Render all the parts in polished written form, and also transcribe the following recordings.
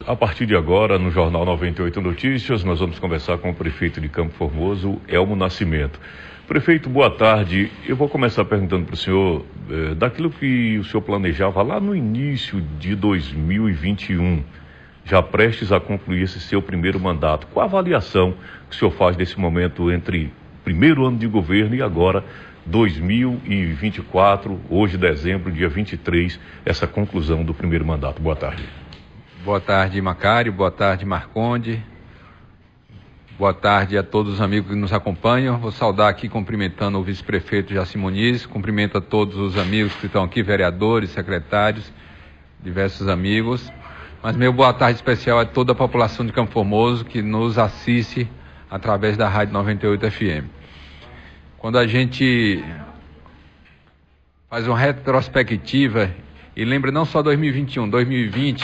A partir de agora, no Jornal 98 Notícias, nós vamos conversar com o prefeito de Campo Formoso, Elmo Nascimento. Prefeito, boa tarde. Eu vou começar perguntando para o senhor daquilo que o senhor planejava lá no início de 2021, já prestes a concluir esse seu primeiro mandato. Qual a avaliação que o senhor faz desse momento entre primeiro ano de governo e agora 2024, hoje dezembro, dia 23, essa conclusão do primeiro mandato? Boa tarde. Boa tarde, Macário. Boa tarde, Marconde. Boa tarde a todos os amigos que nos acompanham. Vou saudar aqui cumprimentando o vice-prefeito Jaci Muniz, cumprimento a todos os amigos que estão aqui, vereadores, secretários, diversos amigos. Mas meu boa tarde especial a toda a população de Campo Formoso que nos assiste através da Rádio 98 FM. Quando a gente faz uma retrospectiva e lembra não só 2021, 2020,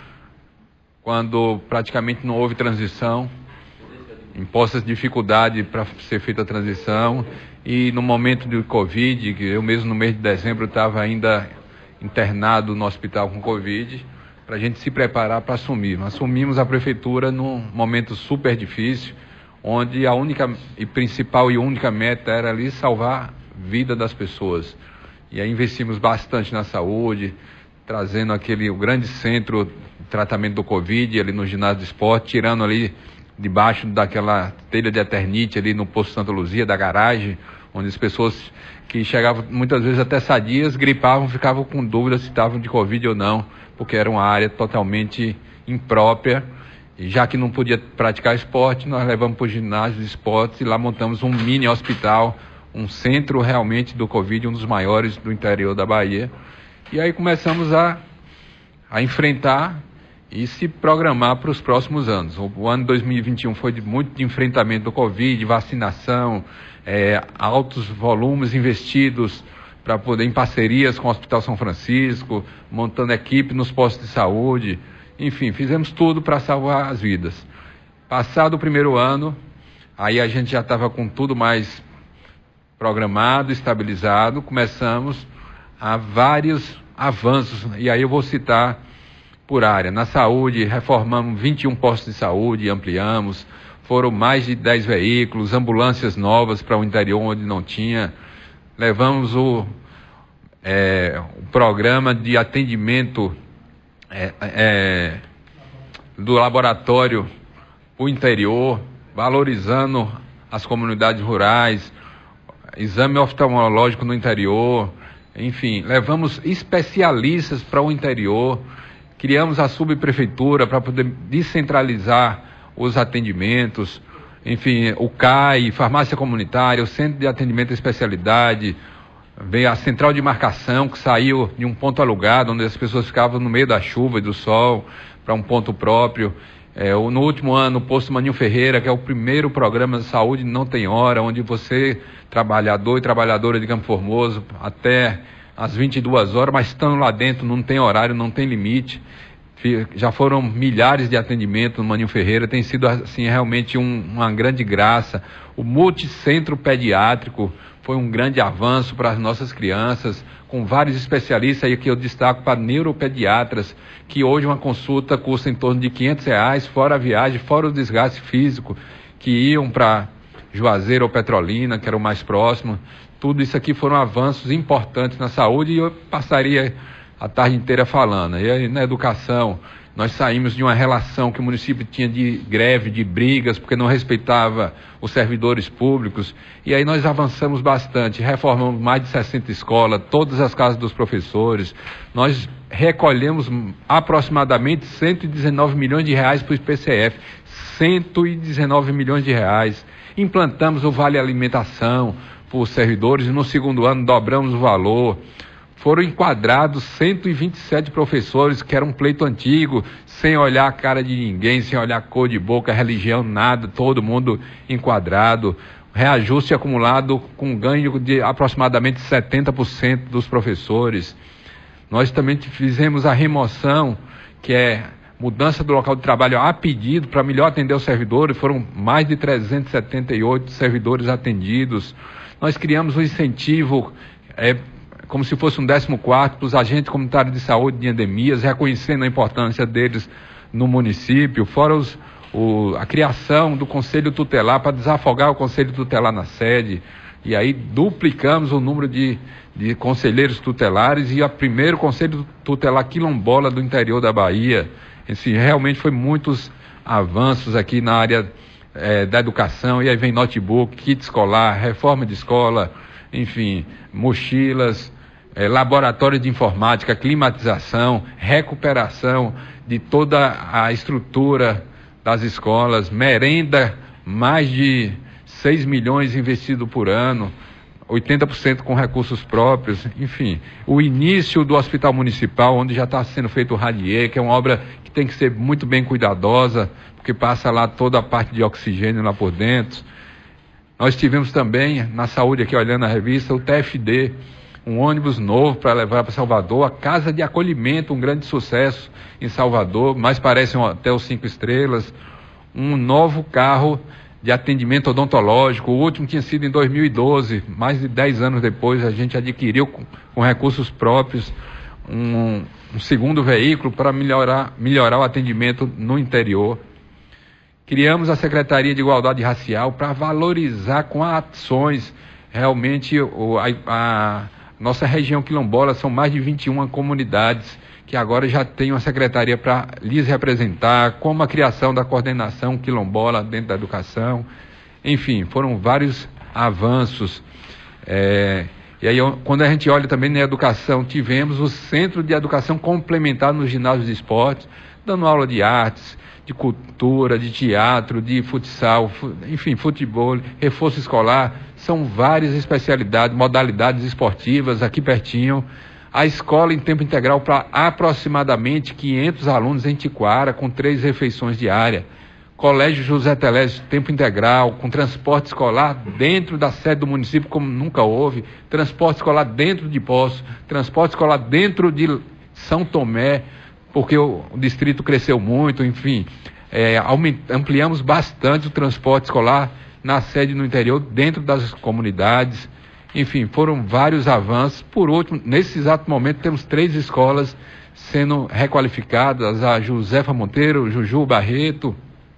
quando praticamente não houve transição, impostas dificuldades para ser feita a transição, e no momento do Covid, que eu mesmo no mês de dezembro estava ainda internado no hospital com Covid, para a gente se preparar para assumir. Nós assumimos a prefeitura num momento super difícil, onde a única e principal e única meta era ali salvar a vida das pessoas. E aí investimos bastante na saúde, trazendo o grande centro de tratamento do Covid ali no ginásio de esporte, tirando ali debaixo daquela telha de eternite ali no posto Santa Luzia, da garagem, onde as pessoas que chegavam muitas vezes até sadias, gripavam, ficavam com dúvida se estavam de Covid ou não, porque era uma área totalmente imprópria. E já que não podia praticar esporte, nós levamos para o ginásio de esportes e lá montamos um mini hospital, um centro realmente do Covid, um dos maiores do interior da Bahia. E aí começamos a enfrentar e se programar para os próximos anos. O ano 2021 foi muito de enfrentamento do Covid, vacinação, altos volumes investidos para poder, em parcerias com o Hospital São Francisco, montando equipe nos postos de saúde. Enfim, fizemos tudo para salvar as vidas. Passado o primeiro ano, aí a gente já estava com tudo mais programado, estabilizado, começamos a vários avanços, e aí eu vou citar por área. Na saúde, reformamos 21 postos de saúde, ampliamos, foram mais de 10 veículos, ambulâncias novas para o interior onde não tinha, levamos o programa de atendimento do laboratório para o interior, valorizando as comunidades rurais, exame oftalmológico no interior, enfim, levamos especialistas para o interior, criamos a subprefeitura para poder descentralizar os atendimentos, enfim, o CAI, farmácia comunitária, o centro de atendimento e especialidade, veio a central de marcação que saiu de um ponto alugado, onde as pessoas ficavam no meio da chuva e do sol, para um ponto próprio. No último ano, o posto Maninho Ferreira, que é o primeiro programa de saúde não tem hora, onde você, trabalhador e trabalhadora de Campo Formoso, até às 22 horas, mas estando lá dentro, não tem horário, não tem limite. Já foram milhares de atendimentos no Maninho Ferreira, tem sido assim realmente uma grande graça. O multicentro pediátrico foi um grande avanço para as nossas crianças, com vários especialistas aí que eu destaco para neuropediatras, que hoje uma consulta custa em torno de R$500, fora a viagem, fora o desgaste físico, que iam para Juazeiro ou Petrolina, que era o mais próximo. Tudo isso aqui foram avanços importantes na saúde, e eu passaria a tarde inteira falando. E aí, na educação, nós saímos de uma relação que o município tinha de greve, de brigas, porque não respeitava os servidores públicos, e aí nós avançamos bastante, reformamos mais de 60 escolas, todas as casas dos professores, nós recolhemos aproximadamente 119 milhões de reais para o IPCF, 119 milhões de reais, implantamos o Vale Alimentação para os servidores, e no segundo ano dobramos o valor. Foram enquadrados 127 professores, que era um pleito antigo, sem olhar a cara de ninguém, sem olhar cor de boca, religião, nada, todo mundo enquadrado. Reajuste acumulado com ganho de aproximadamente 70% dos professores. Nós também fizemos a remoção, que é mudança do local de trabalho a pedido, para melhor atender os servidores. Foram mais de 378 servidores atendidos. Nós criamos um incentivo como se fosse um 14º para os agentes comunitários de saúde de endemias, reconhecendo a importância deles no município, fora a criação do Conselho Tutelar para desafogar o Conselho Tutelar na sede, e aí duplicamos o número de conselheiros tutelares e o primeiro Conselho Tutelar quilombola do interior da Bahia. Assim, realmente foi muitos avanços aqui na área da educação, e aí vem notebook, kit escolar, reforma de escola, enfim, mochilas, laboratório de informática, climatização, recuperação de toda a estrutura das escolas, merenda, mais de 6 milhões investido por ano, 80% com recursos próprios, enfim. O início do Hospital Municipal, onde já está sendo feito o Radier, que é uma obra que tem que ser muito bem cuidadosa, porque passa lá toda a parte de oxigênio lá por dentro. Nós tivemos também, na saúde, aqui olhando a revista, o TFD, um ônibus novo para levar para Salvador, a Casa de Acolhimento, um grande sucesso em Salvador, mas parece um hotel 5 estrelas, um novo carro de atendimento odontológico, o último tinha sido em 2012, mais de 10 anos depois a gente adquiriu com recursos próprios um segundo veículo para melhorar o atendimento no interior. Criamos a Secretaria de Igualdade Racial para valorizar com ações realmente a nossa região quilombola. São mais de 21 comunidades que agora já tem uma secretaria para lhes representar, como a criação da coordenação quilombola dentro da educação. Enfim, foram vários avanços. E aí, quando a gente olha também na educação, tivemos o Centro de Educação Complementar nos ginásios de esportes, dando aula de artes, de cultura, de teatro, de futsal, enfim, futebol, reforço escolar. São várias especialidades, modalidades esportivas aqui pertinho. A escola em tempo integral para aproximadamente 500 alunos em Tiquara, com 3 refeições diárias. Colégio José Telésio, tempo integral, com transporte escolar dentro da sede do município, como nunca houve. Transporte escolar dentro de Poços, transporte escolar dentro de São Tomé, porque o distrito cresceu muito, enfim. Ampliamos bastante o transporte escolar na sede no interior, dentro das comunidades. Enfim, foram vários avanços. Por último, nesse exato momento, temos 3 escolas sendo requalificadas, a Josefa Monteiro, Juju Barreto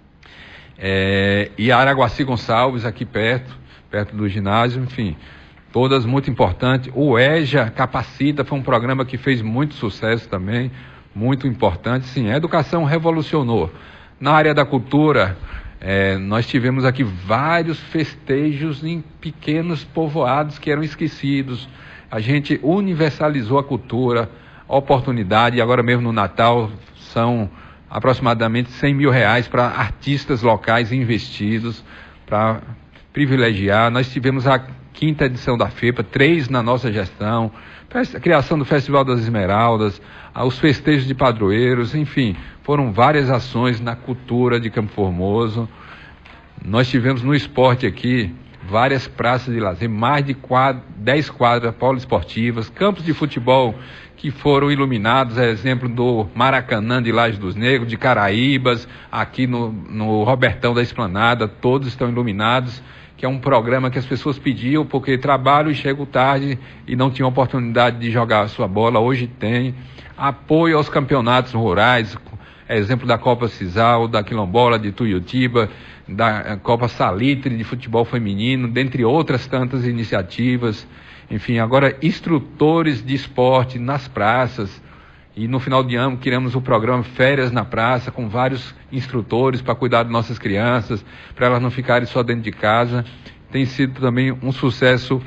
e a Araguaci Gonçalves, aqui perto do ginásio, enfim, todas muito importantes. O EJA Capacita foi um programa que fez muito sucesso também, muito importante. Sim, a educação revolucionou. Na área da cultura, nós tivemos aqui vários festejos em pequenos povoados que eram esquecidos. A gente universalizou a cultura, a oportunidade, e agora mesmo no Natal são aproximadamente R$100 mil para artistas locais investidos, para privilegiar. Nós tivemos a 5ª edição da FEPA, 3 na nossa gestão, a criação do Festival das Esmeraldas, os festejos de padroeiros, enfim, foram várias ações na cultura de Campo Formoso. Nós tivemos no esporte aqui várias praças de lazer, mais de 10 quadras poliesportivas, campos de futebol que foram iluminados, exemplo do Maracanã de Lajes dos Negros, de Caraíbas, aqui no Robertão da Esplanada, todos estão iluminados, que é um programa que as pessoas pediam, porque trabalham e chegam tarde e não tinham oportunidade de jogar a sua bola. Hoje tem. Apoio aos campeonatos rurais, exemplo da Copa Cisal, da Quilombola de Tuiutiba, da Copa Salitre de futebol feminino, dentre outras tantas iniciativas. Enfim, agora instrutores de esporte nas praças. E no final de ano criamos o programa Férias na Praça, com vários instrutores para cuidar de nossas crianças, para elas não ficarem só dentro de casa. Tem sido também um sucesso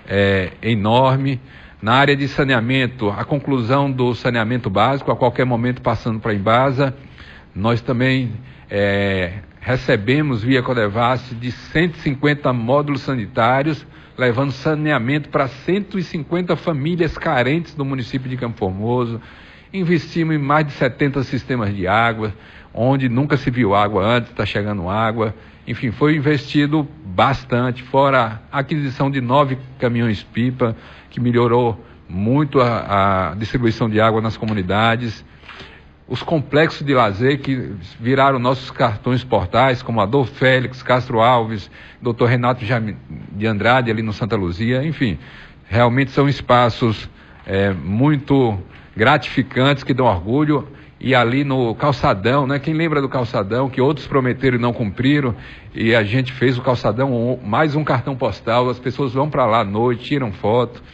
enorme. Na área de saneamento, a conclusão do saneamento básico, a qualquer momento passando para a Embasa. Nós também recebemos via Codevasf de 150 módulos sanitários, levando saneamento para 150 famílias carentes do município de Campo Formoso. Investimos em mais de 70 sistemas de água, onde nunca se viu água antes, está chegando água. Enfim, foi investido bastante, fora a aquisição de 9 caminhões-pipa, que melhorou muito a distribuição de água nas comunidades. Os complexos de lazer que viraram nossos cartões portais, como a Dom Félix, Castro Alves, Dr. Renato de Andrade, ali no Santa Luzia. Enfim, realmente são espaços muito gratificantes, que dão orgulho. e ali no calçadão, né? Quem lembra do calçadão, que outros prometeram e não cumpriram, e a gente fez o calçadão, mais um cartão postal, as pessoas vão para lá à noite, tiram foto.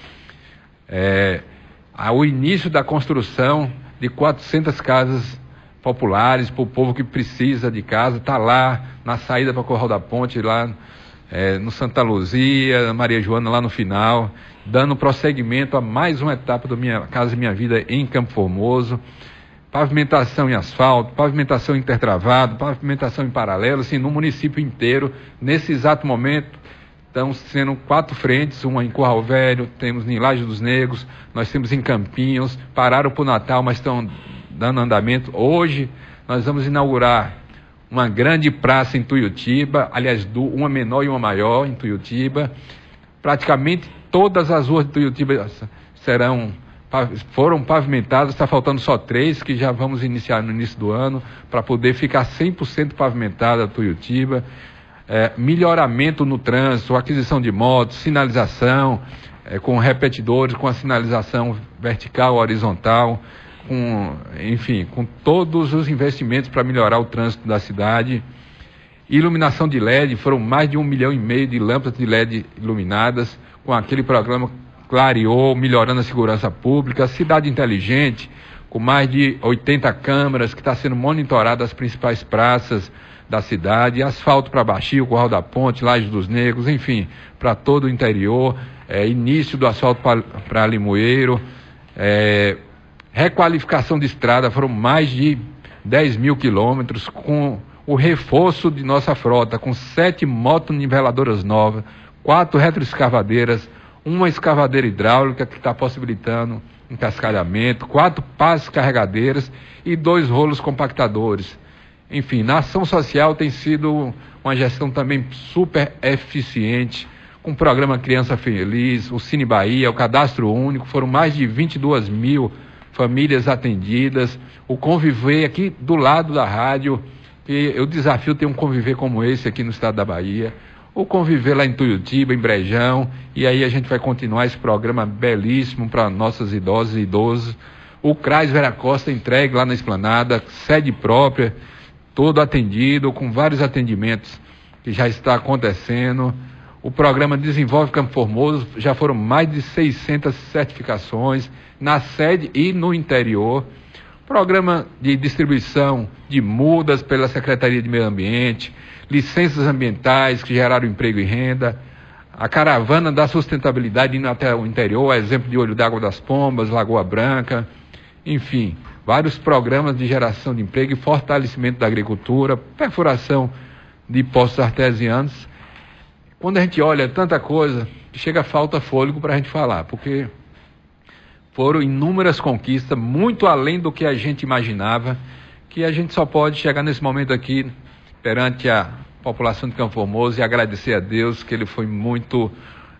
O início da construção de 400 casas populares para o povo que precisa de casa, está lá na saída para Curral da Ponte, lá no Santa Luzia, Maria Joana, lá no final, dando prosseguimento a mais uma etapa do Minha Casa Minha Vida em Campo Formoso. Pavimentação em asfalto, pavimentação intertravado, pavimentação em paralelo, assim, no município inteiro. Nesse exato momento, estão sendo 4 frentes, uma em Curral Velho, temos em Laje dos Negros, nós temos em Campinhos, pararam para o Natal, mas estão dando andamento. Hoje, nós vamos inaugurar uma grande praça em Tuiutiba, aliás, uma menor e uma maior em Tuiutiba. Praticamente todas as ruas de Tuiutiba foram pavimentadas, está faltando só 3, que já vamos iniciar no início do ano, para poder ficar 100% pavimentada a Tuiutiba. Melhoramento no trânsito, aquisição de motos, sinalização, com repetidores, com a sinalização vertical, horizontal, com todos os investimentos para melhorar o trânsito da cidade. Iluminação de LED, foram mais de 1,5 milhão de lâmpadas de LED iluminadas, com aquele programa Clareou, melhorando a segurança pública. Cidade inteligente, com mais de 80 câmeras, que está sendo monitorada as principais praças da cidade, asfalto para Baixio, Curral da Ponte, Laje dos Negros, enfim, para todo o interior, início do asfalto para Limoeiro, requalificação de estrada, foram mais de 10 mil quilômetros, com o reforço de nossa frota, com 7 motoniveladoras novas, 4 retroescavadeiras, uma escavadeira hidráulica que está possibilitando encascalhamento, 4 pás carregadeiras e 2 rolos compactadores. Enfim, na ação social tem sido uma gestão também super eficiente, com o programa Criança Feliz, o Cine Bahia, o Cadastro Único, foram mais de 22 mil famílias atendidas, o Conviver aqui do lado da rádio, e eu desafio ter um Conviver como esse aqui no estado da Bahia, o Conviver lá em Tuiutiba, em Brejão, e aí a gente vai continuar esse programa belíssimo para nossas idosas e idosos. O CRAS Vera Costa entregue lá na Esplanada, sede própria, todo atendido, com vários atendimentos que já está acontecendo. O programa Desenvolve Campo Formoso, já foram mais de 600 certificações na sede e no interior. Programa de distribuição de mudas pela Secretaria de Meio Ambiente, licenças ambientais que geraram emprego e renda, a caravana da sustentabilidade indo até o interior, exemplo de Olho d'Água das Pombas, Lagoa Branca, enfim, vários programas de geração de emprego e fortalecimento da agricultura, perfuração de poços artesianos. Quando a gente olha tanta coisa, chega falta fôlego para a gente falar, porque foram inúmeras conquistas, muito além do que a gente imaginava, que a gente só pode chegar nesse momento aqui perante a população de Campo Formoso e agradecer a Deus que Ele foi muito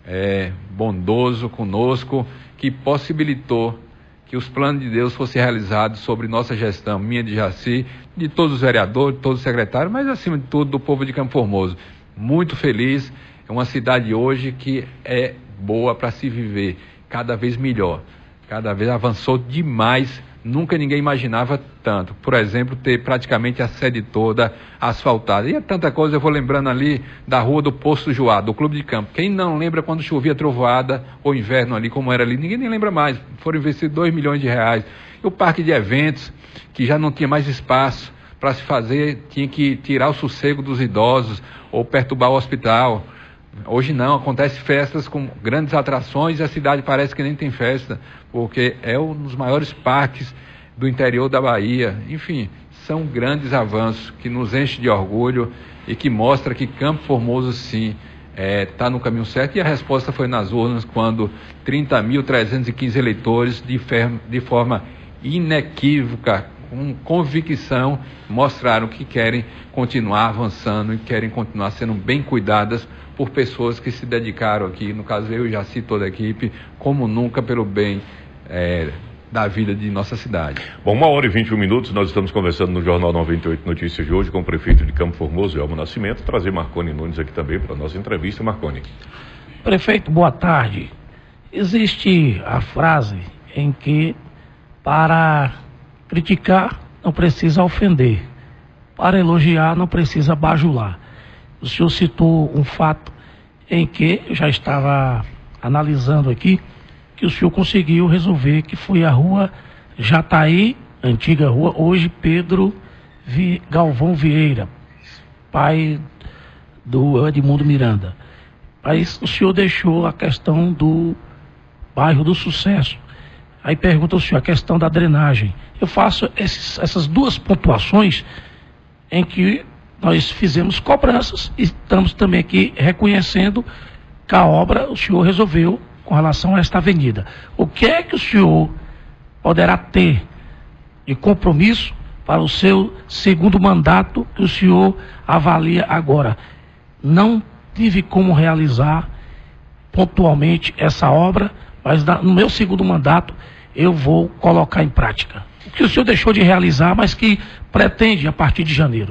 bondoso conosco, que possibilitou que os planos de Deus fossem realizados sobre nossa gestão, minha de Jaci, de todos os vereadores, de todos os secretários, mas acima de tudo do povo de Campo Formoso. Muito feliz, é uma cidade hoje que é boa para se viver, cada vez melhor, cada vez avançou demais. Nunca ninguém imaginava tanto. Por exemplo, ter praticamente a sede toda asfaltada. E é tanta coisa, eu vou lembrando ali da Rua do Posto Joá, do Clube de Campo. Quem não lembra quando chovia trovoada ou inverno ali, como era ali? Ninguém nem lembra mais. Foram investidos R$2 milhões. E o parque de eventos, que já não tinha mais espaço para se fazer, tinha que tirar o sossego dos idosos ou perturbar o hospital. Hoje não, acontece festas com grandes atrações e a cidade parece que nem tem festa, porque é um dos maiores parques do interior da Bahia. Enfim, são grandes avanços que nos enchem de orgulho e que mostra que Campo Formoso, sim, está no caminho certo. E a resposta foi nas urnas, quando 30.315 eleitores, de forma inequívoca, com convicção, mostraram que querem continuar avançando e querem continuar sendo bem cuidadas por pessoas que se dedicaram aqui, no caso eu já cito toda a equipe, como nunca pelo bem da vida de nossa cidade. Bom, 1h21, nós estamos conversando no Jornal 98 Notícias de hoje com o prefeito de Campo Formoso, Elmo Nascimento, trazer Marconi Nunes aqui também para a nossa entrevista. Marconi. Prefeito, boa tarde. Existe a frase em que para criticar não precisa ofender. Para elogiar, não precisa bajular. O senhor citou um fato em que eu já estava analisando aqui, que o senhor conseguiu resolver, que foi a rua Jataí, antiga rua, hoje Pedro Galvão Vieira, pai do Edmundo Miranda. Mas o senhor deixou a questão do bairro do Sucesso. Aí pergunta o senhor a questão da drenagem. Eu faço essas duas pontuações em que nós fizemos cobranças e estamos também aqui reconhecendo que a obra o senhor resolveu com relação a esta avenida. O que é que o senhor poderá ter de compromisso para o seu segundo mandato que o senhor avalia agora? Não tive como realizar pontualmente essa obra, mas no meu segundo mandato eu vou colocar em prática. O que o senhor deixou de realizar, mas que pretende a partir de janeiro?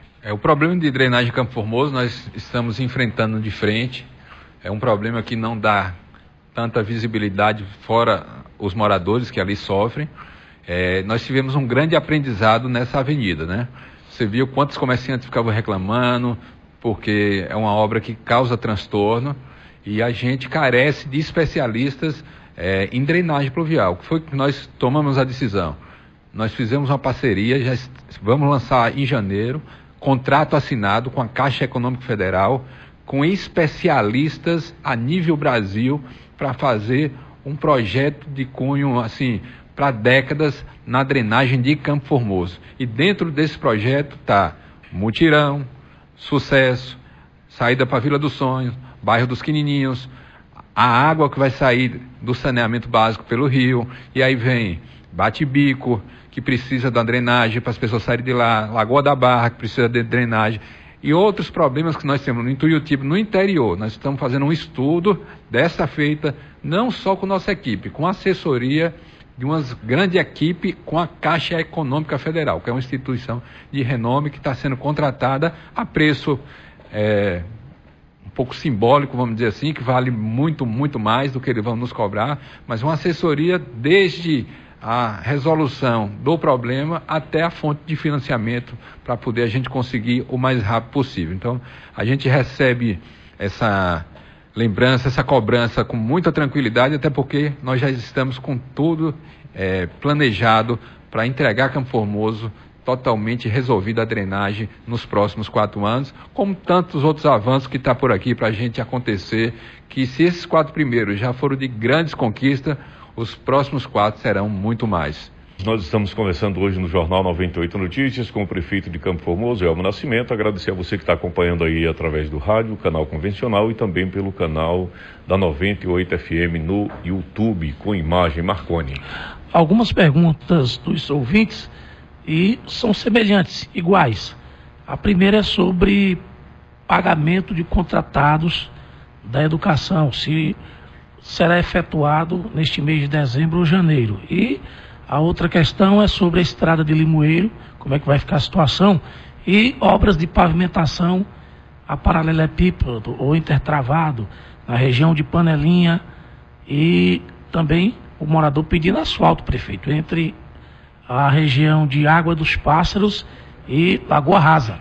O problema de drenagem de Campo Formoso nós estamos enfrentando de frente. É um problema que não dá tanta visibilidade fora os moradores que ali sofrem. Nós tivemos um grande aprendizado nessa avenida, né? Você viu quantos comerciantes ficavam reclamando, porque é uma obra que causa transtorno e a gente carece de especialistas em drenagem pluvial. Que foi que nós tomamos a decisão? Nós fizemos uma parceria, já vamos lançar em janeiro, contrato assinado com a Caixa Econômica Federal, com especialistas a nível Brasil, para fazer um projeto de cunho, assim, para décadas na drenagem de Campo Formoso. E dentro desse projeto está Mutirão, Sucesso, saída para Vila dos Sonhos, bairro dos Quinininhos, a água que vai sair do saneamento básico pelo rio, e aí vem Bate-Bico, que precisa da drenagem para as pessoas saírem de lá, Lagoa da Barra, que precisa de drenagem, e outros problemas que nós temos no Tuiutiba, no interior. Nós estamos fazendo um estudo dessa feita, não só com nossa equipe, com a assessoria de uma grande equipe com a Caixa Econômica Federal, que é uma instituição de renome que está sendo contratada a preço um pouco simbólico, vamos dizer assim, que vale muito, muito mais do que eles vão nos cobrar, mas uma assessoria desde a resolução do problema até a fonte de financiamento para poder a gente conseguir o mais rápido possível. Então, a gente recebe essa lembrança, essa cobrança com muita tranquilidade, até porque nós já estamos com tudo planejado para entregar Campo Formoso totalmente resolvida a drenagem nos próximos 4 anos, como tantos outros avanços que está por aqui para a gente acontecer, que se esses 4 primeiros já foram de grandes conquistas, os próximos 4 serão muito mais. Nós estamos conversando hoje no Jornal 98 Notícias com o prefeito de Campo Formoso, Elmo Nascimento. Agradecer a você que está acompanhando aí através do rádio, canal convencional, e também pelo canal da 98 FM no YouTube, com imagem. Marconi. Algumas perguntas dos ouvintes e são semelhantes, iguais. A primeira é sobre pagamento de contratados da educação, se será efetuado neste mês de dezembro ou janeiro. E a outra questão é sobre a estrada de Limoeiro, como é que vai ficar a situação, e obras de pavimentação a paralelepípedo ou intertravado na região de Panelinha, e também o morador pedindo asfalto, prefeito, entre a região de Água dos Pássaros e Lagoa Rasa.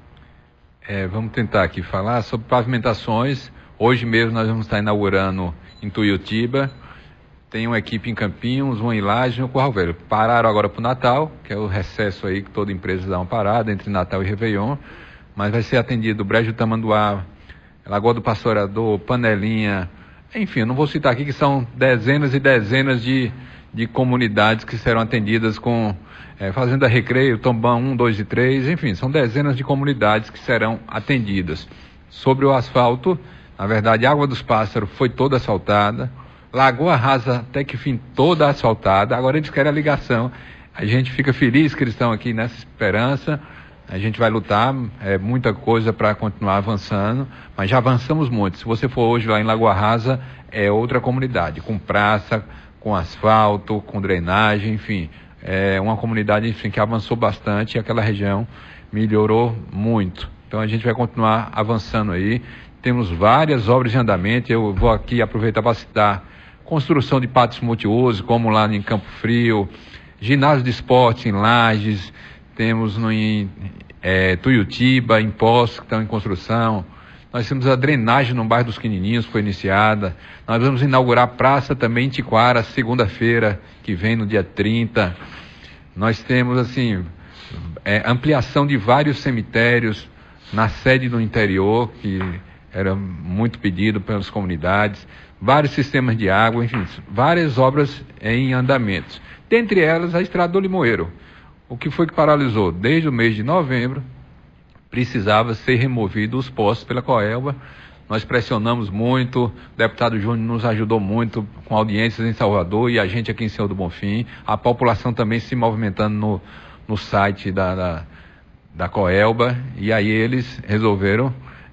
Vamos tentar aqui falar sobre pavimentações. Hoje mesmo nós vamos estar inaugurando em Tuiutiba. Tem uma equipe em Campinhos, uma em Laje e um Curral Velho. Pararam agora para o Natal, que é o recesso aí que toda empresa dá uma parada entre Natal e Réveillon. Mas vai ser atendido Brejo Tamanduá, Lagoa do Pastoreador, Panelinha. Enfim, eu não vou citar aqui que são dezenas e dezenas de comunidades que serão atendidas com Fazenda Recreio, Tombão 1, 2 e 3, enfim, são dezenas de comunidades que serão atendidas. Sobre o asfalto, na verdade, Água dos Pássaros foi toda asfaltada, Lagoa Rasa até que fim toda asfaltada, agora eles querem a ligação. A gente fica feliz que eles estão aqui nessa esperança, a gente vai lutar, muita coisa para continuar avançando, mas já avançamos muito. Se você for hoje lá em Lagoa Rasa, é outra comunidade, com praça, com asfalto, com drenagem, enfim, é uma comunidade, enfim, que avançou bastante e aquela região melhorou muito. Então a gente vai continuar avançando aí. Temos várias obras em andamento, eu vou aqui aproveitar para citar construção de pátios multiuso, como lá em Campo Frio, ginásio de esporte em Lages, temos em Tuiutiba, em Poços, que estão em construção. Nós temos a drenagem no bairro dos Quinininhos, foi iniciada. Nós vamos inaugurar a praça também em Tiquara, segunda-feira, que vem no dia 30. Nós temos, assim, ampliação de vários cemitérios na sede do interior, que era muito pedido pelas comunidades. Vários sistemas de água, enfim, várias obras em andamento. Dentre elas, a Estrada do Limoeiro. O que foi que paralisou? Desde o mês de novembro, precisava ser removido os postes pela Coelba. Nós pressionamos muito, o deputado Júnior nos ajudou muito com audiências em Salvador e a gente aqui em Senhor do Bonfim. A população também se movimentando no site da Coelba, e aí eles resolveram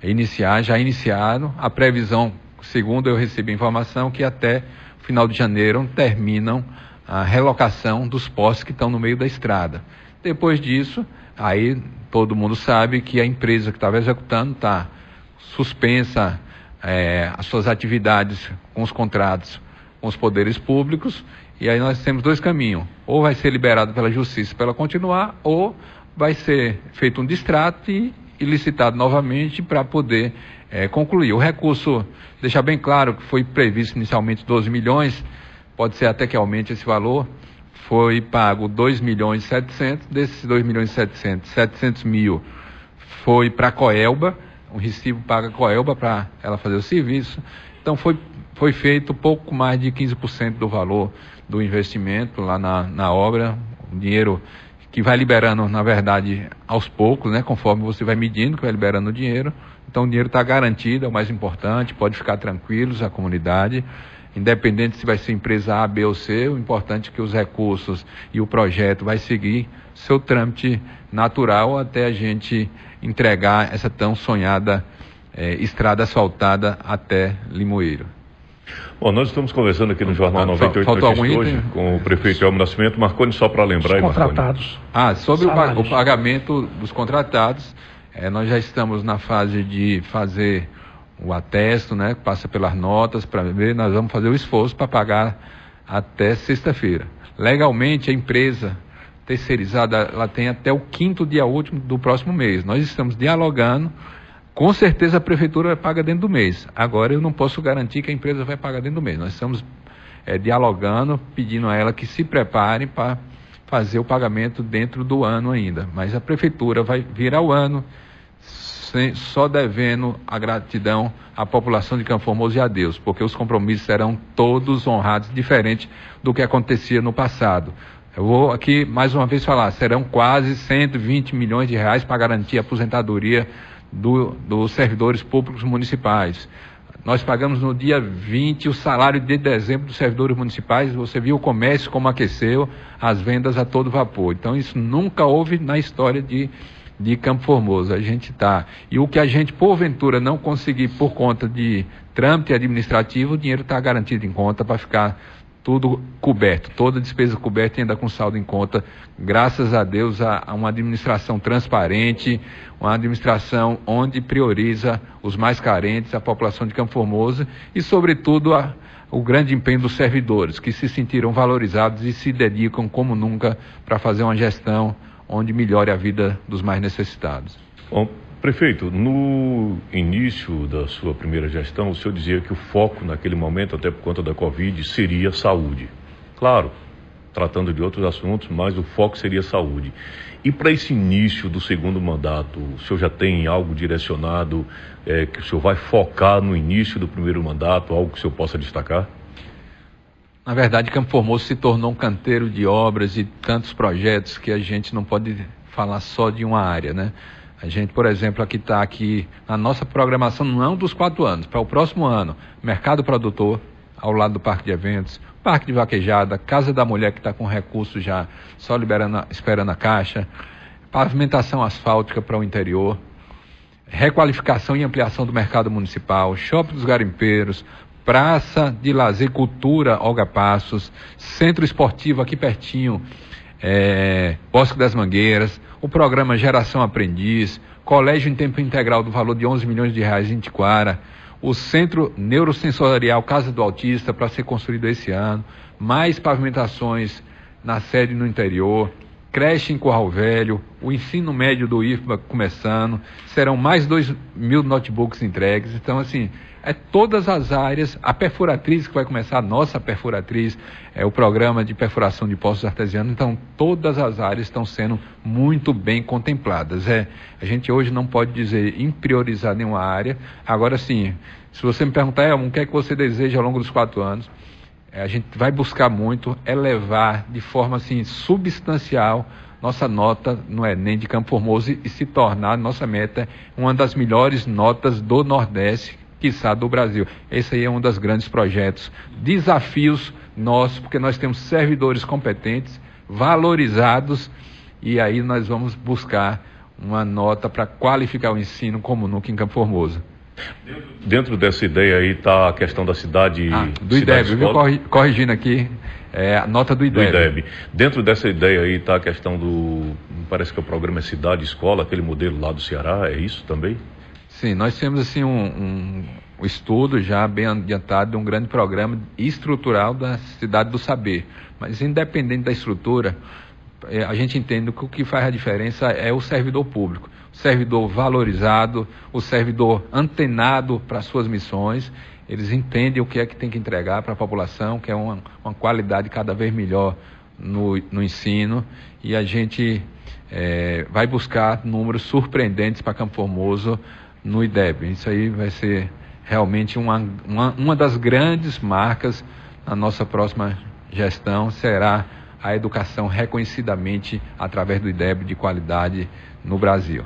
já iniciaram. A previsão, segundo eu recebi a informação, que até o final de janeiro terminam a relocação dos postes que estão no meio da estrada. Depois disso, aí todo mundo sabe que a empresa que estava executando está suspensa as suas atividades com os contratos com os poderes públicos, e aí nós temos dois caminhos: ou vai ser liberado pela justiça para ela continuar, ou vai ser feito um distrato e licitado novamente para poder concluir. O recurso, deixar bem claro que foi previsto inicialmente 12 milhões, pode ser até que aumente esse valor. Foi pago 2.700.000, desses 2.700.000, 700 mil foi para a Coelba, um recibo paga a Coelba para ela fazer o serviço. Então foi feito pouco mais de 15% do valor do investimento lá na obra, o dinheiro que vai liberando, na verdade, aos poucos, né, conforme você vai medindo que vai liberando o dinheiro. Então o dinheiro está garantido, é o mais importante, pode ficar tranquilos a comunidade. Independente se vai ser empresa A, B ou C, o importante é que os recursos e o projeto vai seguir seu trâmite natural até a gente entregar essa tão sonhada estrada asfaltada até Limoeiro. Bom, nós estamos conversando aqui no Jornal 98 hoje com o prefeito Elmo Nascimento. Marconi, só para lembrar... Os contratados. Sobre o pagamento dos contratados, nós já estamos na fase de fazer o atesto, né, que passa pelas notas para ver. Nós vamos fazer o esforço para pagar até sexta-feira. Legalmente, a empresa terceirizada, ela tem até o 5º dia último do próximo mês. Nós estamos dialogando. Com certeza a prefeitura paga dentro do mês. Agora eu não posso garantir que a empresa vai pagar dentro do mês. Nós estamos dialogando, pedindo a ela que se prepare para fazer o pagamento dentro do ano ainda. Mas a prefeitura vai virar o ano só devendo a gratidão à população de Campo Formoso e a Deus, porque os compromissos serão todos honrados, diferente do que acontecia no passado. Eu vou aqui mais uma vez falar, serão quase 120 milhões de reais para garantir a aposentadoria dos servidores públicos municipais. Nós pagamos no dia 20 o salário de dezembro dos servidores municipais. Você viu o comércio como aqueceu, as vendas a todo vapor. Então isso nunca houve na história de Campo Formoso. A gente está... E o que a gente, porventura, não conseguir por conta de trâmite administrativo, o dinheiro está garantido em conta para ficar tudo coberto, toda despesa coberta e ainda com saldo em conta, graças a Deus, a uma administração transparente, uma administração onde prioriza os mais carentes, a população de Campo Formoso e, sobretudo, o grande empenho dos servidores, que se sentiram valorizados e se dedicam como nunca para fazer uma gestão onde melhore a vida dos mais necessitados. Bom, prefeito, no início da sua primeira gestão, o senhor dizia que o foco naquele momento, até por conta da Covid, seria saúde. Claro, tratando de outros assuntos, mas o foco seria saúde. E para esse início do segundo mandato, o senhor já tem algo direcionado que o senhor vai focar no início do primeiro mandato, algo que o senhor possa destacar? Na verdade, Campo Formoso se tornou um canteiro de obras e tantos projetos que a gente não pode falar só de uma área, né? A gente, por exemplo, aqui na nossa programação, não dos 4 anos, para o próximo ano, Mercado Produtor, ao lado do Parque de Eventos, Parque de Vaquejada, Casa da Mulher, que está com recurso já, só esperando a caixa, pavimentação asfáltica para o interior, requalificação e ampliação do mercado municipal, Shopping dos Garimpeiros, Praça de Lazer Cultura Olga Passos, Centro Esportivo aqui pertinho, Bosque das Mangueiras, o programa Geração Aprendiz, Colégio em Tempo Integral do valor de 11 milhões de reais em Tiquara, o Centro Neurosensorial Casa do Autista para ser construído esse ano, mais pavimentações na sede no interior, creche em Curral Velho, o ensino médio do IFBA começando, serão mais 2.000 notebooks entregues. Então, assim, todas as áreas, a perfuratriz que vai começar, a nossa perfuratriz, o programa de perfuração de poços artesianos, então todas as áreas estão sendo muito bem contempladas. A gente hoje não pode dizer em priorizar nenhuma área. Agora sim, se você me perguntar, Elmo, o que é que você deseja ao longo dos 4 anos? A gente vai buscar muito elevar de forma assim substancial nossa nota no Enem de Campo Formoso e se tornar, nossa meta, uma das melhores notas do Nordeste, quiçá do Brasil. Esse aí é um dos grandes projetos, desafios nossos, porque nós temos servidores competentes, valorizados, e aí nós vamos buscar uma nota para qualificar o ensino como nunca em Campo Formoso. Dentro dessa ideia aí está a questão da cidade... do IDEB, viu? Corrigindo aqui, a nota do IDEB. Dentro dessa ideia aí está a questão do... Parece que o programa é Cidade Escola, aquele modelo lá do Ceará, é isso também? Sim, nós temos assim um estudo já bem adiantado de um grande programa estrutural da Cidade do Saber. Mas independente da estrutura, a gente entende que o que faz a diferença é o servidor público. O servidor valorizado, o servidor antenado para as suas missões, eles entendem o que é que tem que entregar para a população, que é uma qualidade cada vez melhor no ensino, e a gente vai buscar números surpreendentes para Campo Formoso no IDEB. Isso aí vai ser realmente uma das grandes marcas na nossa próxima gestão, será a educação reconhecidamente através do IDEB de qualidade no Brasil.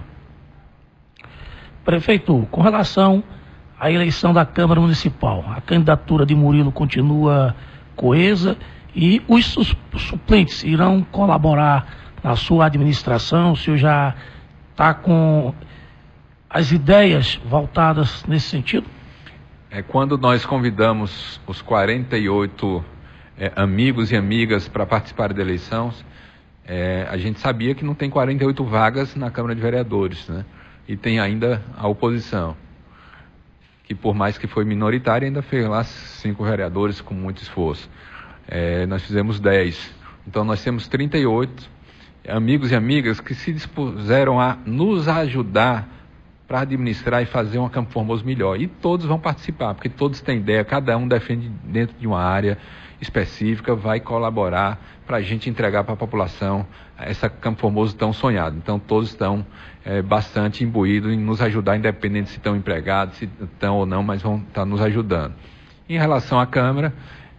Prefeito, com relação à eleição da Câmara Municipal, a candidatura de Murilo continua coesa e os suplentes irão colaborar na sua administração? O senhor já está com as ideias voltadas nesse sentido? Quando nós convidamos os 48 amigos e amigas para participar da eleição, a gente sabia que não tem 48 vagas na Câmara de Vereadores, né? E tem ainda a oposição, que por mais que foi minoritária, ainda fez lá 5 vereadores com muito esforço. Nós fizemos 10. Então nós temos 38 amigos e amigas que se dispuseram a nos ajudar para administrar e fazer um Campo Formoso melhor. E todos vão participar, porque todos têm ideia, cada um defende dentro de uma área específica, vai colaborar para a gente entregar para a população essa Campo Formoso tão sonhado. Então todos estão bastante imbuídos em nos ajudar, independente se estão empregados, se estão ou não, mas vão estar nos ajudando. Em relação à Câmara,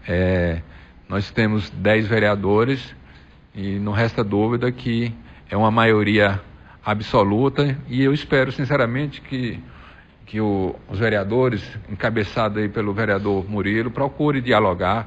nós temos 10 vereadores e não resta dúvida que é uma maioria absoluta, e eu espero sinceramente que os vereadores, encabeçados aí pelo vereador Murilo, procurem dialogar,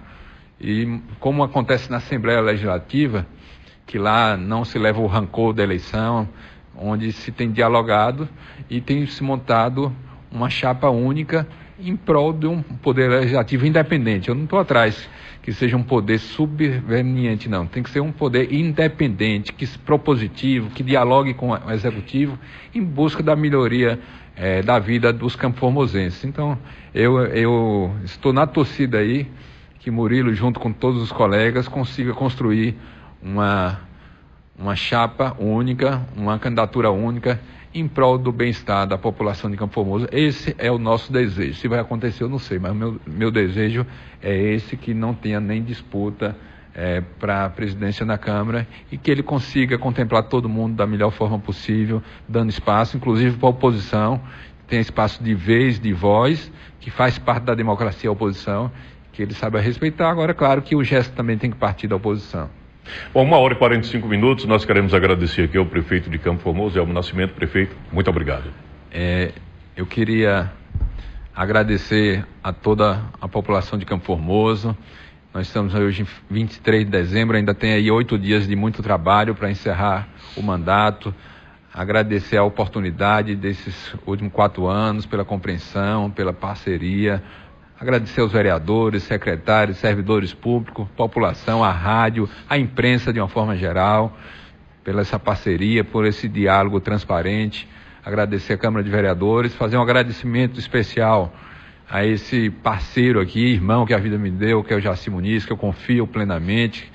e como acontece na Assembleia Legislativa, que lá não se leva o rancor da eleição, onde se tem dialogado e tem se montado uma chapa única em prol de um poder legislativo independente. Eu não estou atrás que seja um poder subveniente, não. Tem que ser um poder independente, propositivo, que dialogue com o executivo em busca da melhoria da vida dos campoformosenses. Então, eu estou na torcida aí que Murilo, junto com todos os colegas, consiga construir uma chapa única, uma candidatura única em prol do bem-estar da população de Campo Formoso. Esse é o nosso desejo. Se vai acontecer, eu não sei, mas meu desejo é esse, que não tenha nem disputa para a presidência da Câmara, e que ele consiga contemplar todo mundo da melhor forma possível, dando espaço, inclusive para a oposição, tem espaço de vez, de voz, que faz parte da democracia a oposição, que ele saiba respeitar. Agora, claro que o gesto também tem que partir da oposição. Bom, 1h45, nós queremos agradecer aqui ao prefeito de Campo Formoso, Elmo Nascimento. Prefeito, muito obrigado. Eu queria agradecer a toda a população de Campo Formoso. Nós estamos hoje em 23 de dezembro, ainda tem aí 8 dias de muito trabalho para encerrar o mandato. Agradecer a oportunidade desses últimos 4 anos, pela compreensão, pela parceria. Agradecer aos vereadores, secretários, servidores públicos, população, a rádio, a imprensa de uma forma geral, pela essa parceria, por esse diálogo transparente. Agradecer a Câmara de Vereadores, fazer um agradecimento especial a esse parceiro aqui, irmão que a vida me deu, que é o Jaci Muniz, que eu confio plenamente,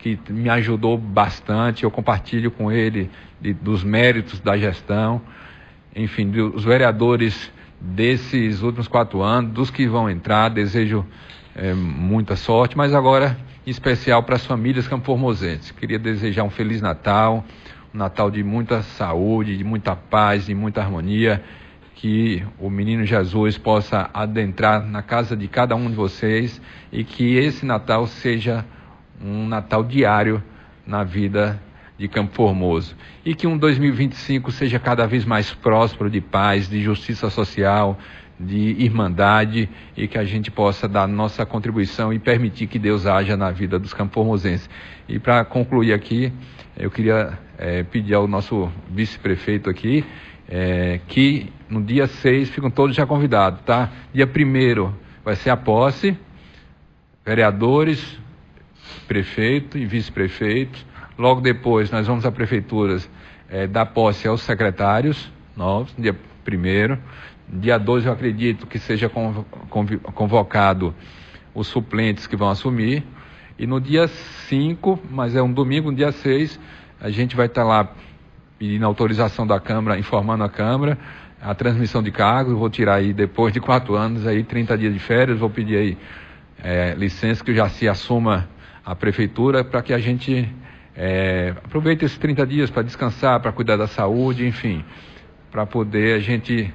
que me ajudou bastante. Eu compartilho com ele dos méritos da gestão, enfim, dos vereadores desses últimos 4 anos, dos que vão entrar. Desejo muita sorte, mas agora em especial para as famílias campoformosenses. Queria desejar um Feliz Natal, um Natal de muita saúde, de muita paz, de muita harmonia, que o menino Jesus possa adentrar na casa de cada um de vocês e que esse Natal seja um Natal diário na vida de Campo Formoso. E que um 2025 seja cada vez mais próspero de paz, de justiça social, de irmandade, e que a gente possa dar nossa contribuição e permitir que Deus haja na vida dos campoformosenses. E para concluir aqui, eu queria pedir ao nosso vice-prefeito aqui, que no dia 6 ficam todos já convidados, tá? Dia 1º vai ser a posse, vereadores, prefeito e vice-prefeito. Logo depois nós vamos a prefeituras dar posse aos secretários novos, dia 1º. Dia 2 eu acredito que seja convocado os suplentes que vão assumir. E no dia 5, mas é um domingo, no dia 6, a gente vai estar lá pedindo autorização da Câmara, informando a Câmara, a transmissão de cargos. Eu vou tirar aí, depois de 4 anos, aí 30 dias de férias, vou pedir aí licença que o Jaci assuma a prefeitura, para que a gente aproveite esses 30 dias para descansar, para cuidar da saúde, enfim, para poder a gente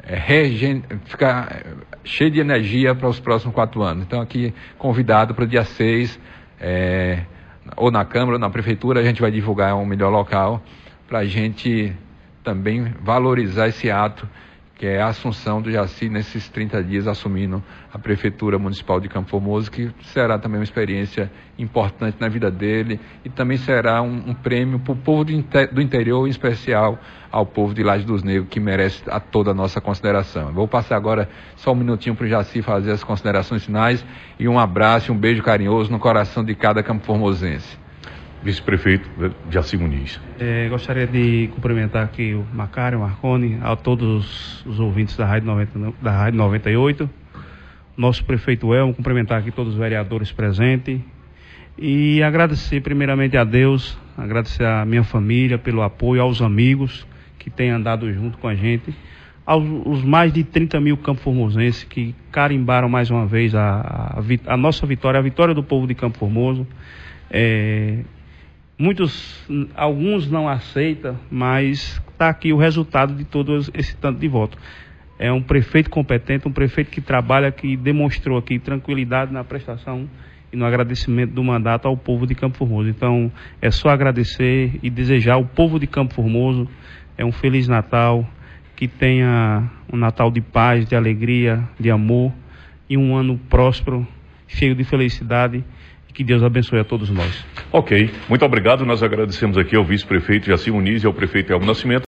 ficar cheio de energia para os próximos 4 anos. Então aqui convidado para o dia 6, ou na Câmara ou na Prefeitura, a gente vai divulgar um melhor local para a gente também valorizar esse ato, que é a assunção do Jaci nesses 30 dias assumindo a Prefeitura Municipal de Campo Formoso, que será também uma experiência importante na vida dele e também será um prêmio para o povo do interior, em especial ao povo de Laje dos Negros, que merece toda a nossa consideração. Vou passar agora só um minutinho para o Jaci fazer as considerações finais e um abraço e um beijo carinhoso no coração de cada campoformosense. Vice-prefeito Jaci Muniz. Gostaria de cumprimentar aqui o Macário, Marconi, a todos os ouvintes da Rádio 98, nosso prefeito Elmo, cumprimentar aqui todos os vereadores presentes e agradecer primeiramente a Deus, agradecer a minha família pelo apoio, aos amigos que têm andado junto com a gente, aos mais de 30 mil campoformosenses que carimbaram mais uma vez a nossa vitória, a vitória do povo de Campo Formoso. Alguns não aceitam, mas está aqui o resultado de todo esse tanto de voto. É um prefeito competente, um prefeito que trabalha, que demonstrou aqui tranquilidade na prestação e no agradecimento do mandato ao povo de Campo Formoso. Então, é só agradecer e desejar ao povo de Campo Formoso um Feliz Natal, que tenha um Natal de paz, de alegria, de amor e um ano próspero, cheio de felicidade. Que Deus abençoe a todos nós. Ok, muito obrigado. Nós agradecemos aqui ao vice-prefeito Jaci Muniz e ao prefeito Elmo Nascimento.